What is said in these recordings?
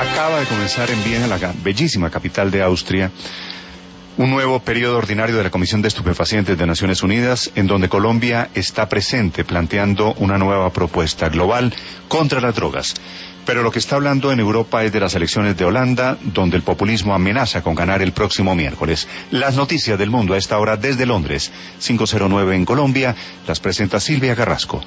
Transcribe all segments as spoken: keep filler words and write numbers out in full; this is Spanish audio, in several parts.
Acaba de comenzar en Viena, la bellísima capital de Austria, un nuevo periodo ordinario de la Comisión de Estupefacientes de Naciones Unidas, en donde Colombia está presente planteando una nueva propuesta global contra las drogas. Pero lo que está hablando en Europa es de las elecciones de Holanda, donde el populismo amenaza con ganar el próximo miércoles. Las noticias del mundo a esta hora desde Londres, cinco cero nueve en Colombia, las presenta Silvia Carrasco.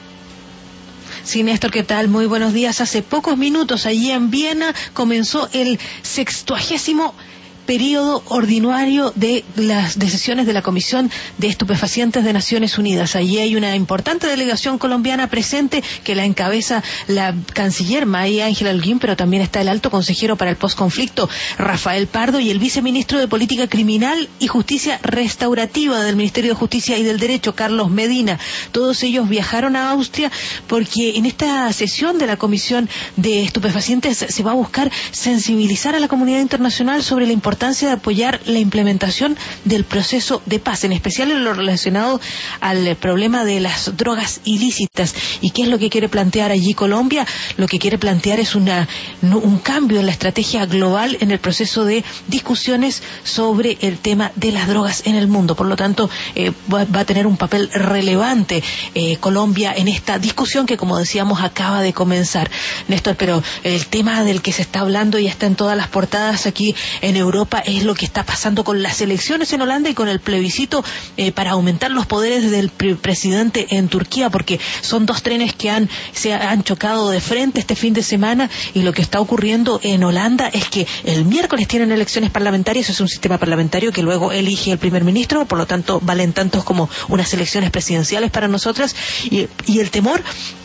Sí, Néstor, ¿qué tal? Muy buenos días. Hace pocos minutos allí en Viena comenzó el sextuagésimo periodo ordinario de las decisiones de la Comisión de Estupefacientes de Naciones Unidas. Allí hay una importante delegación colombiana presente que la encabeza la canciller María Ángela Holguín, pero también está el alto consejero para el posconflicto Rafael Pardo y el viceministro de Política Criminal y Justicia Restaurativa del Ministerio de Justicia y del Derecho, Carlos Medina. Todos ellos viajaron a Austria porque en esta sesión de la Comisión de Estupefacientes se va a buscar sensibilizar a la comunidad internacional sobre la importancia de apoyar la implementación del proceso de paz, en especial en lo relacionado al problema de las drogas ilícitas. ¿Y qué es lo que quiere plantear allí Colombia? Lo que quiere plantear es una, un cambio en la estrategia global en el proceso de discusiones sobre el tema de las drogas en el mundo. Por lo tanto, eh, va, va a tener un papel relevante eh, Colombia en esta discusión que, como decíamos, acaba de comenzar. Néstor, pero el tema del que se está hablando y está en todas las portadas aquí en Europa es lo que está pasando con las elecciones en Holanda y con el plebiscito eh, para aumentar los poderes del pre presidente en Turquía, porque son dos trenes que han, se han chocado de frente este fin de semana, y lo que está ocurriendo en Holanda es que el miércoles tienen elecciones parlamentarias. Es un sistema parlamentario que luego elige el primer ministro, por lo tanto valen tantos como unas elecciones presidenciales para nosotras, y, y el temor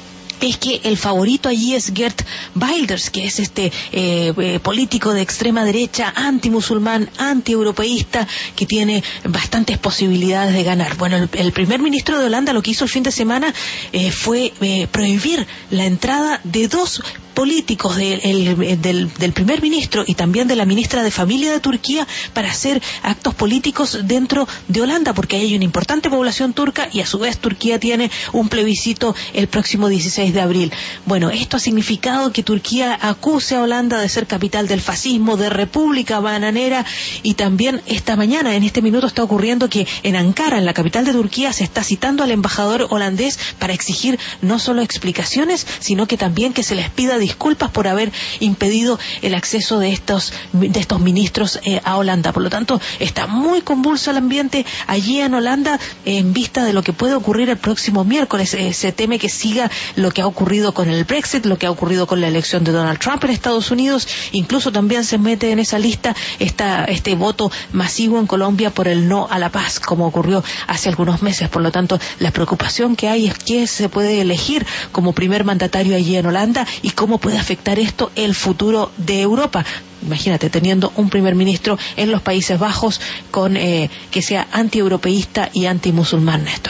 es que el favorito allí es Geert Wilders, que es este eh, eh, político de extrema derecha, antimusulmán, antieuropeísta, que tiene bastantes posibilidades de ganar. Bueno, el, el primer ministro de Holanda lo que hizo el fin de semana eh, fue eh, prohibir la entrada de dos políticos de, el, del, del primer ministro y también de la ministra de Familia de Turquía para hacer actos políticos dentro de Holanda, porque hay una importante población turca y a su vez Turquía tiene un plebiscito el próximo dieciséis de abril. Bueno, esto ha significado que Turquía acuse a Holanda de ser capital del fascismo, de república bananera, y también esta mañana, en este minuto, está ocurriendo que en Ankara, en la capital de Turquía, se está citando al embajador holandés para exigir no solo explicaciones, sino que también que se les pida disculpas por haber impedido el acceso de estos de estos ministros eh, a Holanda. Por lo tanto, está muy convulso el ambiente allí en Holanda en vista de lo que puede ocurrir el próximo miércoles. Eh, se teme que siga lo que ha ocurrido con el Brexit, lo que ha ocurrido con la elección de Donald Trump en Estados Unidos. Incluso también se mete en esa lista esta, este voto masivo en Colombia por el no a la paz, como ocurrió hace algunos meses. Por lo tanto, la preocupación que hay es quién se puede elegir como primer mandatario allí en Holanda y cómo puede afectar esto el futuro de Europa. Imagínate, teniendo un primer ministro en los Países Bajos con eh, que sea antieuropeísta y antimusulmán, Néstor.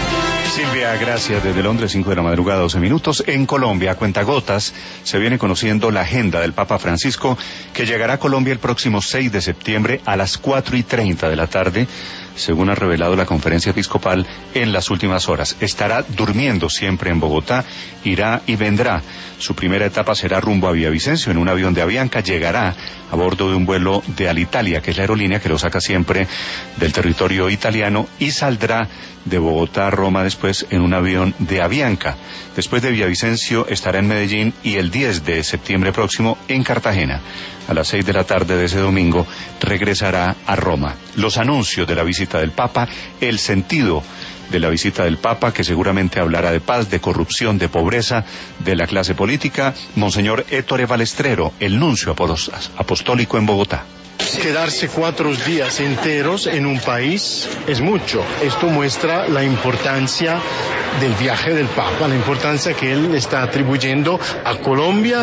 Silvia, gracias. Desde Londres, cinco de la madrugada, doce minutos. En Colombia, a cuentagotas, se viene conociendo la agenda del Papa Francisco, que llegará a Colombia el próximo seis de septiembre a las cuatro y treinta de la tarde, según ha revelado la Conferencia Episcopal en las últimas horas. Estará durmiendo siempre en Bogotá, irá y vendrá. Su primera etapa será rumbo a Villavicencio en un avión de Avianca. Llegará a bordo de un vuelo de Alitalia, que es la aerolínea que lo saca siempre del territorio italiano, y saldrá de Bogotá a Roma después en un avión de Avianca. Después de Villavicencio estará en Medellín y el diez de septiembre próximo en Cartagena. A las seis de la tarde de ese domingo regresará a Roma. Los anuncios de la visita del Papa, el sentido de la visita del Papa, que seguramente hablará de paz, de corrupción, de pobreza, de la clase política. Monseñor Ettore Balestrero, el nuncio apostólico en Bogotá. Quedarse cuatro días enteros en un país es mucho. Esto muestra la importancia del viaje del Papa, la importancia que él está atribuyendo a Colombia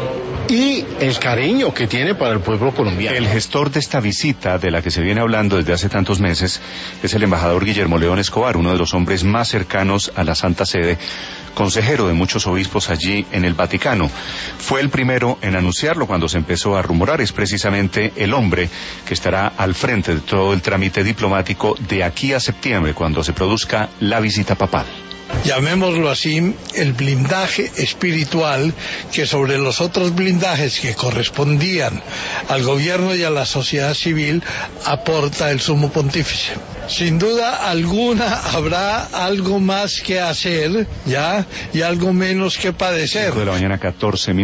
y el cariño que tiene para el pueblo colombiano. El gestor de esta visita, de la que se viene hablando desde hace tantos meses, es el embajador Guillermo León Escobar, uno de los hombres más cercanos a la Santa Sede, consejero de muchos obispos allí en el Vaticano. Fue el primero en anunciarlo cuando se empezó a rumorar. Es precisamente el hombre que estará al frente de todo el trámite diplomático de aquí a septiembre, cuando se produzca la visita papal. llamémoslo así, el blindaje espiritual que sobre los otros blindajes que correspondían al gobierno y a la sociedad civil aporta el sumo pontífice. Sin duda alguna habrá algo más que hacer, ¿ya? Y algo menos que padecer. cinco de la mañana, catorce minutos.